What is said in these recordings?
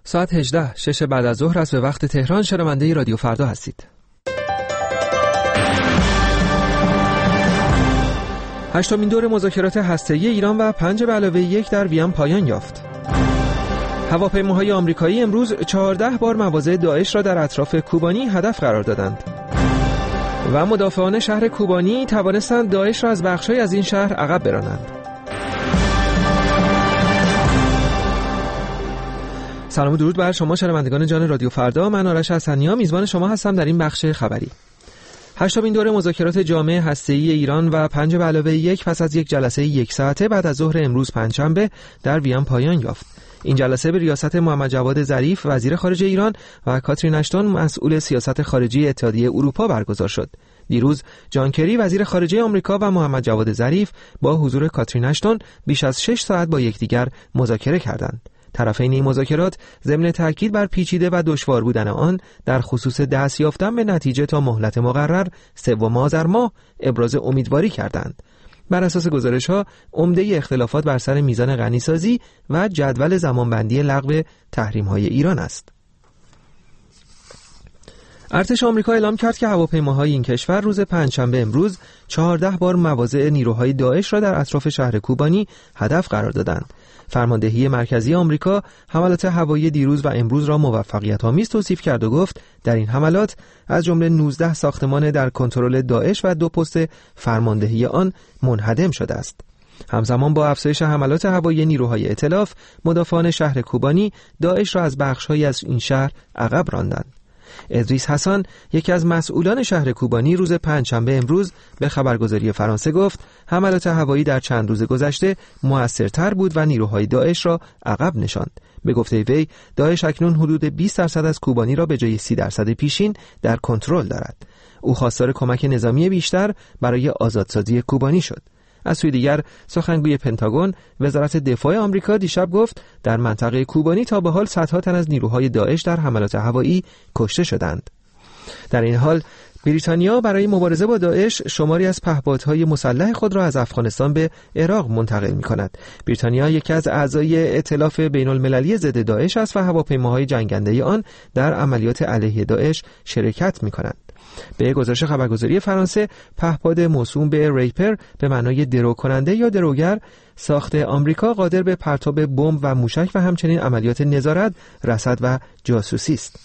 ساعت 18 6 بعد از ظهر است به وقت تهران. شنونده رادیو فردا هستید. هشتمین دور مذاکرات هسته‌ای ایران و 5+1 در وین پایان یافت. هواپیماهای آمریکایی امروز 14 بار مواضع داعش را در اطراف کوبانی هدف قرار دادند. و مدافعان شهر کوبانی توانستند داعش را از بخش‌های از این شهر عقب برانند. سلام و درود بر شما شنوندگان جان رادیو فردا. من آرش حسنی‌ها میزبان شما هستم در این بخش خبری. هشتمین دور مذاکرات جامع هسته‌ای ایران و 5+1 پس از یک جلسه 1 ساعته بعد از ظهر امروز پنجشنبه در وین پایان یافت. این جلسه به ریاست محمد جواد ظریف وزیر خارجه ایران و کاترین اشتون مسئول سیاست خارجی اتحادیه اروپا برگزار شد. دیروز جان کری وزیر خارجه آمریکا و محمد جواد ظریف با حضور کاترین اشتون بیش از 6 ساعت با یکدیگر مذاکره کردند. طرفین این مذاکرات ضمن تاکید بر پیچیده و دشوار بودن آن در خصوص دست یافتن به نتیجه تا مهلت مقرر 3 آذر ماه ابراز امیدواری کردند. بر اساس گزارش‌ها عمده اختلافات بر سر میزان غنیسازی و جدول زمانبندی لغو تحریم‌های ایران است. ارتش آمریکا اعلام کرد که هواپیماهای این کشور روز پنجشنبه امروز 14 بار مواضع نیروهای داعش را در اطراف شهر کوبانی هدف قرار دادند. فرماندهی مرکزی آمریکا حملات هوایی دیروز و امروز را موفقیت‌آمیز توصیف کرد و گفت در این حملات از جمله 19 ساختمان در کنترل داعش و 2 پست فرماندهی آن منهدم شده است. همزمان با افزایش حملات هوایی نیروهای ائتلاف، مدافعان شهر کوبانی داعش را از بخش‌هایی از این شهر عقب راندند. ادریس حسن یکی از مسئولان شهر کوبانی روز پنجشنبه امروز به خبرگزاری فرانسه گفت حملات هوایی در چند روز گذشته مؤثرتر بود و نیروهای داعش را عقب نشاند. به گفته وی داعش اکنون حدود 20% از کوبانی را به جای 30% پیشین در کنترل دارد. او خواستار کمک نظامی بیشتر برای آزادسازی کوبانی شد. از سوی دیگر سخنگوی پنتاگون وزارت دفاع آمریکا دیشب گفت در منطقه کوبانی تا به حال صدها تن از نیروهای داعش در حملات هوایی کشته شدند. در این حال بریتانیا برای مبارزه با داعش شماری از پهپادهای مسلح خود را از افغانستان به عراق منتقل می‌کند. بریتانیا یکی از اعضای ائتلاف بین‌المللی ضد داعش است و هواپیماهای جنگنده آن در عملیات علیه داعش شرکت می‌کنند. به گزارش خبرگزاری فرانسه پهپاد موسوم به ریپر به معنای درو کننده یا دروگر ساخت آمریکا قادر به پرتاب بمب و موشک و همچنین عملیات نظارت، رصد و جاسوسی است.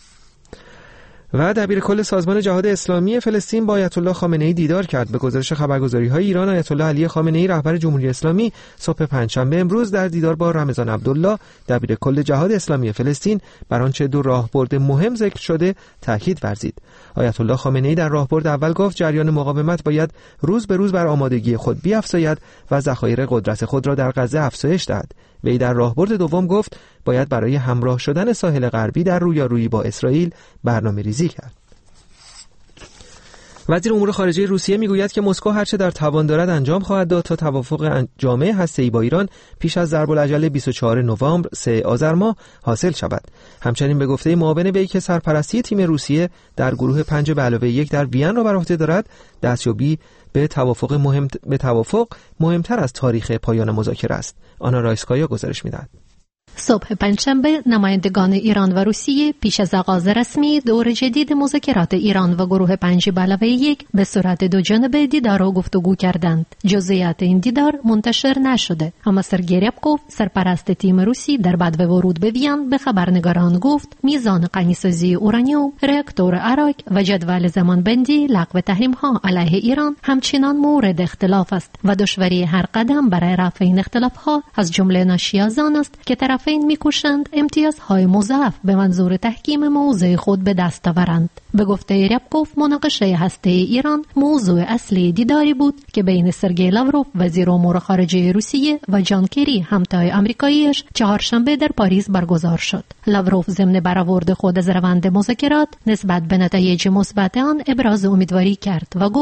و دبیرکل سازمان جهاد اسلامی فلسطین با آیت الله خامنه‌ای دیدار کرد. به گزارش خبرگزاری‌های ایران آیت الله علی خامنه‌ای رهبر جمهوری اسلامی صبح پنجشنبه امروز در دیدار با رمضان عبدالله دبیرکل جهاد اسلامی فلسطین بر آنچه 2 راهبرد مهم ذکر شده تاکید ورزید. آیت الله خامنه‌ای در راهبرد اول گفت جریان مقاومت باید روز به روز بر آمادگی خود بیفزاید و ذخایر قدرت خود را در غزه افزایش دهد. وی در راهبرد دوم گفت باید برای همراه شدن ساحل غربی در رویارویی با اسرائیل برنامه‌ریزی کرد. وزیر امور خارجه روسیه میگوید که مسکو هرچه در توان دارد انجام خواهد داد تا توافق جامع هسته‌ای با ایران پیش از ضرب‌الاجل 24 نوامبر 3 آذر ماه حاصل شود. همچنین به گفته معاون وی که سرپرستی تیم روسیه در گروه 5+1 در وین را بر عهده دارد، دستیابی به توافق مهمتر از تاریخ پایان مذاکره است. آنا رایسکایا گزارش می‌دهد. صبح پنجشنبه نمایندگان ایران و روسیه پیش از آغاز رسمی دور جدید مذاکرات ایران و گروه 5+1 به صورت 2 جانبه دیدار و گفتگو کردند. جزئیات این دیدار منتشر نشده، اما سرگئی ریابکوف سرپرست تیم روسی در بعد ورود به وین به خبرنگاران گفت میزان غنیسازی اورانیوم، راکتور اراک و جدول زمانبندی لغو تحریم‌ها علیه ایران همچنان مورد اختلاف است و دشواری هر قدم برای رفع این اختلاف‌ها از جمله ناشی از آن است که طرفین می‌کوشند امتیازهای مضاعف به منظور تحکیم موضع خود به دست آورند. به گفته ریابکوف مناقشه هسته‌ای ایران موضوع اصلی دیداری بود که بین سرگئی لاوروف وزیر امور خارجه روسیه و جان کری همتای آمریکاییش چهارشنبه در پاریس برگزار شد. لاوروف ضمن برآورد خود از روند مذاکرات نسبت به نتایج مثبت آن ابراز امیدواری کرد و گفت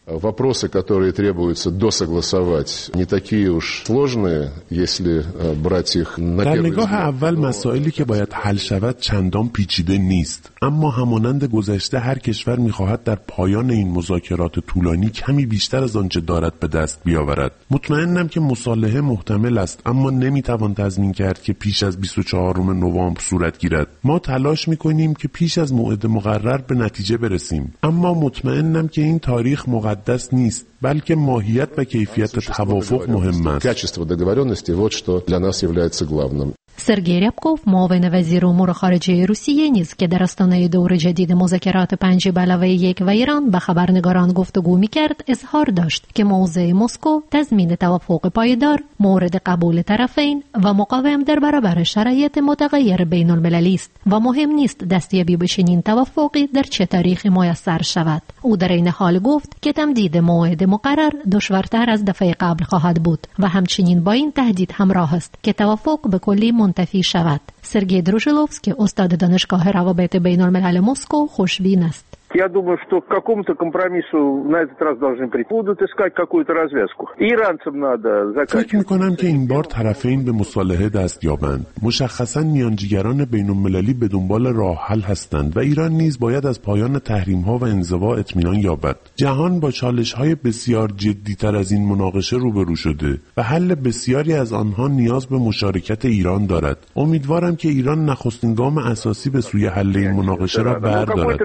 Вопросы, которые требуется досогласовать, не такие уж сложные, если брать их на در первый نگاه взгляд. اول مسائلی که باید حل شود چندان پیچیده نیست، اما همانند گذشته هر کشور می‌خواهد در پایان این مذاکرات طولانی کمی بیشتر از آنچه دارد به دست بیاورد. مطمئنم که مصالحه محتمل است، اما نمی‌توان تضمین کرد که پیش از 24 نوامبر صورت گیرد. ما تلاش می‌کنیم که پیش از موعد مقرر به نتیجه برسیم، اما مطمئنم که این تاریخ مقدس نیست، بلکه ماهیت و کیفیت توافق مهم است. Качество договоренности вот что для нас является главным. سرگئی ریابکوف معاون وزیر امور خارجه روسیه نیز که در آستانه دور جدید مذاکرات 5+1 و ایران به خبرنگاران گفتگو می‌کرد اظهار داشت که موضع مسکو تضمین توافق پایدار مورد قبول طرفین و مقاوم در برابر شرایط متغیر بین المللی است و مهم نیست دستیابی به چنین توافقی در چه تاریخی میسر شود. او در این حال گفت که تمدید موعد مقرر دشوارتر از دفعه قبل خواهد بود و همچنین با این تهدید همراه است که توافق به کلی منتفی شود. سرگئی دروژلوفسکی استاد دانشگاه روابط بین الملل مسکو خوشبین است. Я думаю, что к какому-то компромиссу на этот раз должны прийти. Будут искать какую-то развязку. Иранцам надо заканчивать. فکر می‌کنم که این بار طرفین به مصالحه دست یابند. مشخصاً میانجیگران بین‌المللی به دنبال راه حل هستند و ایران نیز باید از پایان تحریم‌ها و انزوا اطمینان یابد. جهان با چالش‌های بسیار جدی‌تر از این مناقشه روبرو شده و حل بسیاری از آنها نیاز به مشارکت ایران دارد. امیدوارم که ایران نخستین گام اساسی به سوی حل این مناقشه را بردارد.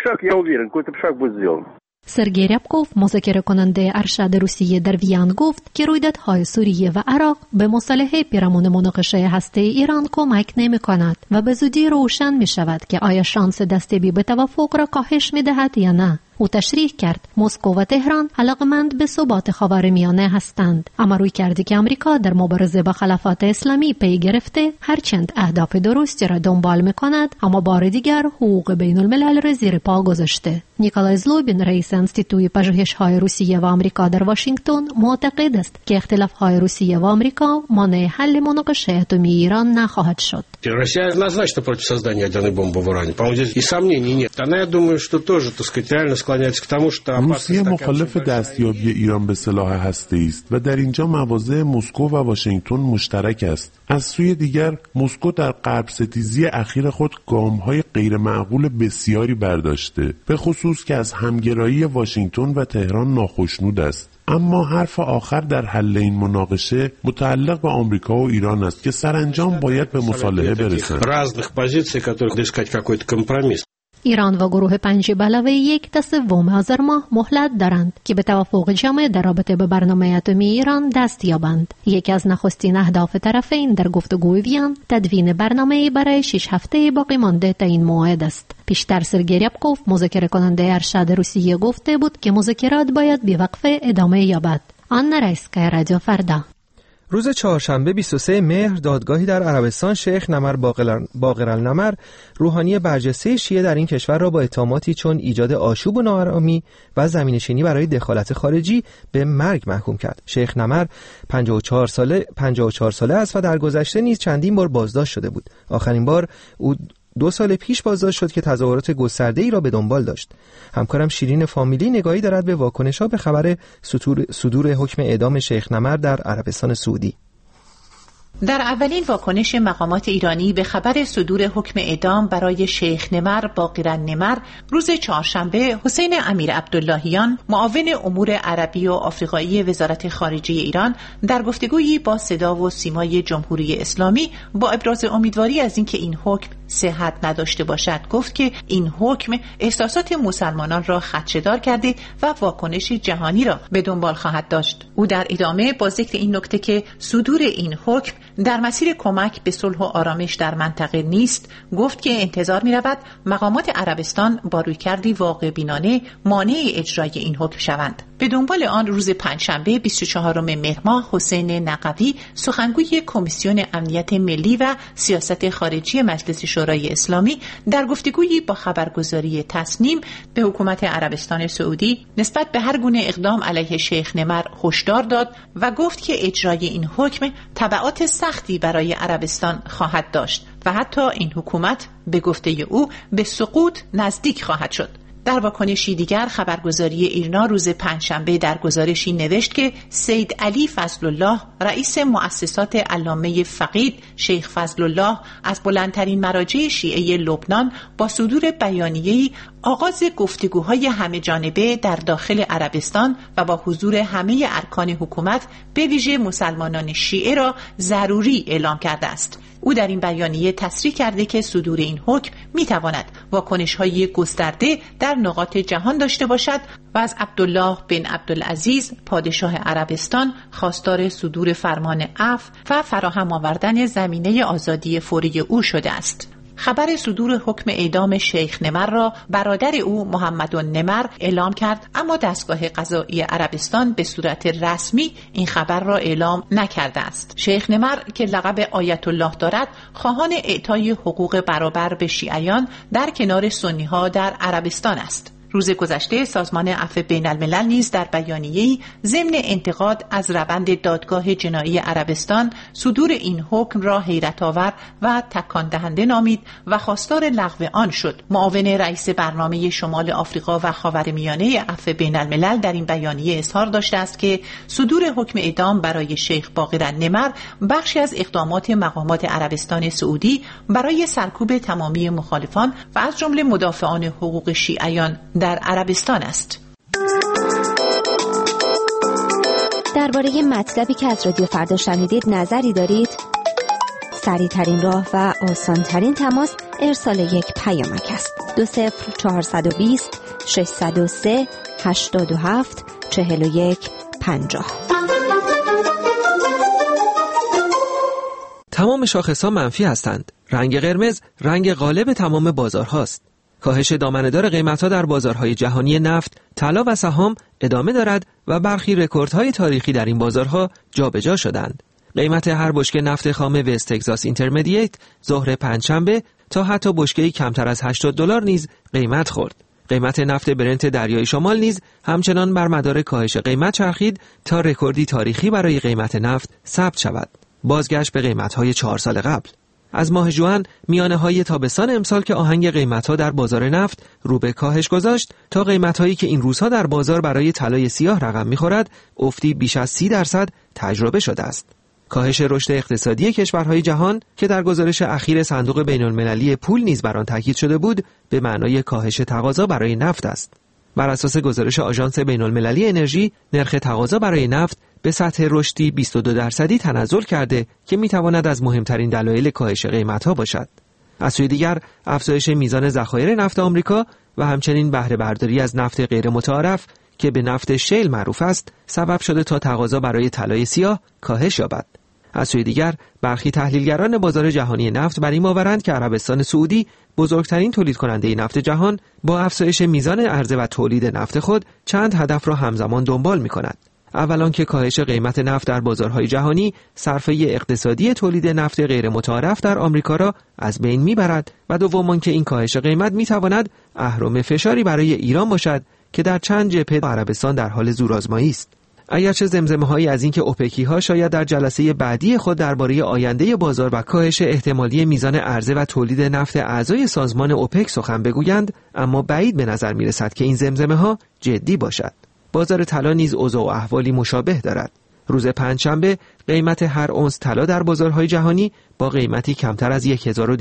سرگئی ریابکوف مذاکره کننده ارشد روسیه در وین گفت که رویدادهای سوریه و عراق به مصالحه پیرامون مناقشه هسته‌ای ایران کمک نمی‌کند و به زودی روشن می‌شود که آیا شانس دستیابی به توافق را کاهش می‌دهد یا نه. او تشریح کرد مسکو و تهران علاقمند به ثبات خاورمیانه هستند، اما روی کرده که آمریکا در مبارزه با خلافات اسلامی پی گرفته هرچند اهداف درستی را دنبال می‌کند اما بار دیگر حقوق بین الملل را زیر پا گذاشته. نیکولای زلوبین رئیس انستیتوی پژوهش‌های روسیه و آمریکا در واشنگتن معتقد است که اختلاف‌های روسیه و آمریکا مانع حل مناقشه اتمی ایران نخواهد شد. Россия однозначно против создания ядерной бомбы в Иране. По-моему, здесь и сомнений нет. Она, я думаю, что тоже, так сказать, реально склоняется к тому, что روسیه مخالف دستیابی ایران به سلاح هسته‌ای است و در اینجا مواضع مسکو و واشنگتن مشترک است. از سوی دیگر مسکو در غرب ستیزی اخیر خود گام‌های غیر معقول بسیاری برداشته، به خصوص که از همگرایی واشنگتن و تهران ناخشنود است. اما حرف آخر در حل این مناقشه متعلق به آمریکا و ایران است که سرانجام باید به مصالحه برسند. разных позиций, которых надо искать какой-то компромисс. ایران و گروه 5+1 تا 3 آذر ماه مهلت دارند که به توافق جامع در رابطه به برنامه اتمی ایران دست یابند. یکی از نخستین اهداف طرفین در گفتگوی وین تدوین برنامه برای 6 هفته باقی مانده تا این موعد است. پیشتر سرگئی ریابکوف مذاکره کننده ارشد روسیه گفته بود که مذاکرات باید بی‌وقفه ادامه یابد. آن رئیس‌کای رادیو فردا. روز چهارشنبه 23 مهر دادگاهی در عربستان شیخ نمر باقرالنمر روحانی برجسته شیعه در این کشور را با اتهاماتی چون ایجاد آشوب و ناآرامی و زمینه‌چینی برای دخالت خارجی به مرگ محکوم کرد. شیخ نمر 54 ساله است و در گذشته نیز چندین بار بازداشت شده بود. آخرین بار او 2 سال پیش بازداشت شد که تظاهرات گسترده‌ای را به دنبال داشت. همکارم شیرین فامیلی نگاهی دارد به واکنش‌ها به خبر صدور حکم اعدام شیخ نمر در عربستان سعودی. در اولین واکنش مقامات ایرانی به خبر صدور حکم اعدام برای شیخ نمر باقرالنمر روز چهارشنبه، حسین امیر عبداللهیان معاون امور عربی و آفریقایی وزارت خارجه ایران در گفتگویی با صدا و سیمای جمهوری اسلامی با ابراز امیدواری از اینکه این حکم صحت نداشته باشد گفت که این حکم احساسات مسلمانان را خدشه‌دار کرده و واکنش جهانی را به دنبال خواهد داشت. او در ادامه با ذکر این نکته که صدور این حکم در مسیر کمک به صلح و آرامش در منطقه نیست گفت که انتظار می‌رود مقامات عربستان با رویکردی واقع بینانه مانع اجرای این حکم شوند. به دنبال آن روز پنجشنبه 24 مهر ماه حسین نقوی سخنگوی کمیسیون امنیت ملی و سیاست خارجی مجلس شورای اسلامی در گفتگویی با خبرگزاری تصنیم به حکومت عربستان سعودی نسبت به هر گونه اقدام علیه شیخ نمر هشدار داد و گفت که اجرای این حکم تبعات سختی برای عربستان خواهد داشت و حتی این حکومت به گفته او به سقوط نزدیک خواهد شد. در واکنشی دیگر خبرگزاری ایرنا روز پنجشنبه در گزارشی نوشت که سید علی فضل الله رئیس مؤسسات علامه فقید شیخ فضل الله از بلندترین مراجع شیعه لبنان با صدور بیانیه‌ای آغاز گفتگوهای همه جانبه در داخل عربستان و با حضور همه ارکان حکومت به ویژه مسلمانان شیعه را ضروری اعلام کرده است. او در این بیانیه تصریح کرده که صدور این حکم میتواند واکنش‌های گسترده در نقاط جهان داشته باشد و از عبدالله بن عبدالعزیز پادشاه عربستان خواستار صدور فرمان عفو و فراهم آوردن زمینه آزادی فوری او شده است. خبر صدور حکم اعدام شیخ نمر را برادر او محمد النمر اعلام کرد، اما دستگاه قضایی عربستان به صورت رسمی این خبر را اعلام نکرده است. شیخ نمر که لقب آیت الله دارد، خواهان اعطای حقوق برابر به شیعیان در کنار سنی‌ها در عربستان است. روز گذشته سازمان عفو بین الملل نیز در بیانیه‌ای ضمن انتقاد از روند دادگاه جنایی عربستان صدور این حکم را حیرت آور و تکان دهنده نامید و خواستار لغو آن شد. معاون رئیس برنامه شمال آفریقا و خاورمیانه عفو بین الملل در این بیانیه اظهار داشته است که صدور حکم اعدام برای شیخ باقر النمر بخشی از اقدامات مقامات عربستان سعودی برای سرکوب تمامی مخالفان و از جمله مدافعان حقوق شیعیان در عربستان است. درباره مطلبی که از رادیو فردا شنیدید نظری دارید؟ سریع‌ترین راه و آسان‌ترین تماس ارسال یک پیامک است. 20420 603 87 41 50. تمام شاخص‌ها منفی هستند. رنگ قرمز رنگ غالب تمام بازارهاست. کاهش دامنه‌دار قیمت‌ها در بازارهای جهانی نفت، طلا و سهام ادامه دارد و برخی رکوردهای تاریخی در این بازارها جابجا شدند. قیمت هر بشکه نفت خام وست تگزاس اینترمدییت ظهر پنجشنبه تا حتی بشکه‌ای کمتر از $80 نیز قیمت خورد. قیمت نفت برنت دریای شمال نیز همچنان بر مدار کاهش قیمت چرخید تا رکوردی تاریخی برای قیمت نفت ثبت شود. بازگشت به قیمت‌های 4 سال قبل. از ماه ژوئن میانه‌های تابستان امسال که آهنگ قیمت‌ها در بازار نفت رو به کاهش گذاشت تا قیمت‌هایی که این روزها در بازار برای طلای سیاه رقم می‌خورد، افتی بیش از 30% تجربه شده است. کاهش رشد اقتصادی کشورهای جهان که در گزارش اخیر صندوق بین‌المللی پول نیز بر آن تاکید شده بود، به معنای کاهش تقاضا برای نفت است. بر اساس گزارش آژانس بین‌المللی انرژی، نرخ تقاضا برای نفت به سطح رشدی 22% تنزل کرده که میتواند از مهمترین دلایل کاهش قیمت‌ها باشد. از سوی دیگر، افزایش میزان ذخایر نفت آمریکا و همچنین بهره برداری از نفت غیر متعارف که به نفت شیل معروف است، سبب شده تا تقاضا برای طلای سیاه کاهش یابد. از سوی دیگر، برخی تحلیلگران بازار جهانی نفت بر این باورند که عربستان سعودی بزرگترین تولید کننده نفت جهان با افزایش میزان عرضه و تولید نفت خود چند هدف را همزمان دنبال می‌کند. اول آنکه کاهش قیمت نفت در بازارهای جهانی صرفه اقتصادی تولید نفت غیر متعارف در آمریکا را از بین میبرد و دوم آنکه این کاهش قیمت میتواند اهرم فشاری برای ایران باشد که در چند جبهه عربستان در حال زورآزمایی است. اگرچه زمزمه‌هایی از اینکه اوپکی‌ها شاید در جلسه بعدی خود درباره آینده بازار و کاهش احتمالی میزان عرضه و تولید نفت اعضای سازمان اوپک سخن بگویند، اما بعید به نظر میرسد که این زمزمه‌ها جدی باشد. بازار طلا نیز اوضاع و احوالی مشابه دارد. روز پنجشنبه قیمت هر اونس طلا در بازارهای جهانی با قیمتی کمتر از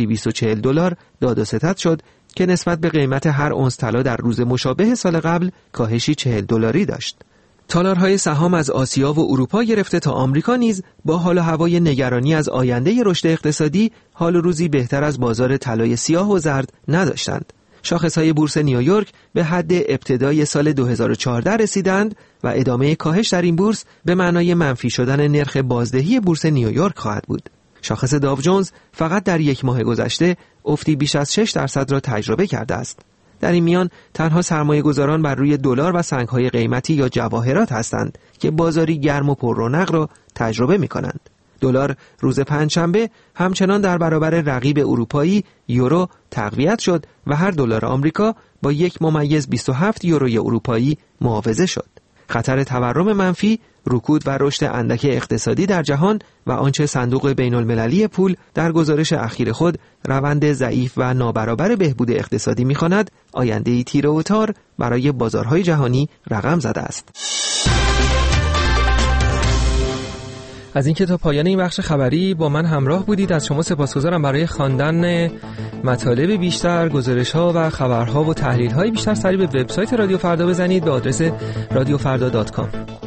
$1240 داد و ستد شد که نسبت به قیمت هر اونس طلا در روز مشابه سال قبل کاهشی $40 داشت. تالارهای سهام از آسیا و اروپا گرفته تا آمریکا نیز با حال و هوای نگرانی از آینده رشد اقتصادی حال و روزی بهتر از بازار طلای سیاه و زرد نداشتند. شاخصهای بورس نیویورک به حد ابتدای سال 2014 رسیدند و ادامه کاهش در این بورس به معنای منفی شدن نرخ بازدهی بورس نیویورک خواهد بود. شاخص داو جونز فقط در یک ماه گذشته افتی بیش از 6% را تجربه کرده است. در این میان تنها سرمایه‌گذاران بر روی دلار و سنگ‌های قیمتی یا جواهرات هستند که بازاری گرم و پر رونق را تجربه می‌کنند. دلار روز پنجشنبه همچنان در برابر رقیب اروپایی یورو تقویت شد و هر دلار آمریکا با 1.27 یوروی اروپایی معاوضه شد. خطر تورم منفی رکود و رشد اندک اقتصادی در جهان و آنچه صندوق بین‌المللی پول در گزارش اخیر خود روند ضعیف و نابرابر بهبود اقتصادی می‌خواند، آینده‌ای تیره و تار برای بازارهای جهانی رقم زده است. از اینکه تا پایان این بخش خبری با من همراه بودید از شما سپاسگزارم. برای خواندن مطالب بیشتر، گزارش‌ها و خبرها و تحلیل‌های بیشتر سری به وبسایت رادیو فردا بزنید به آدرس radiofrda.com.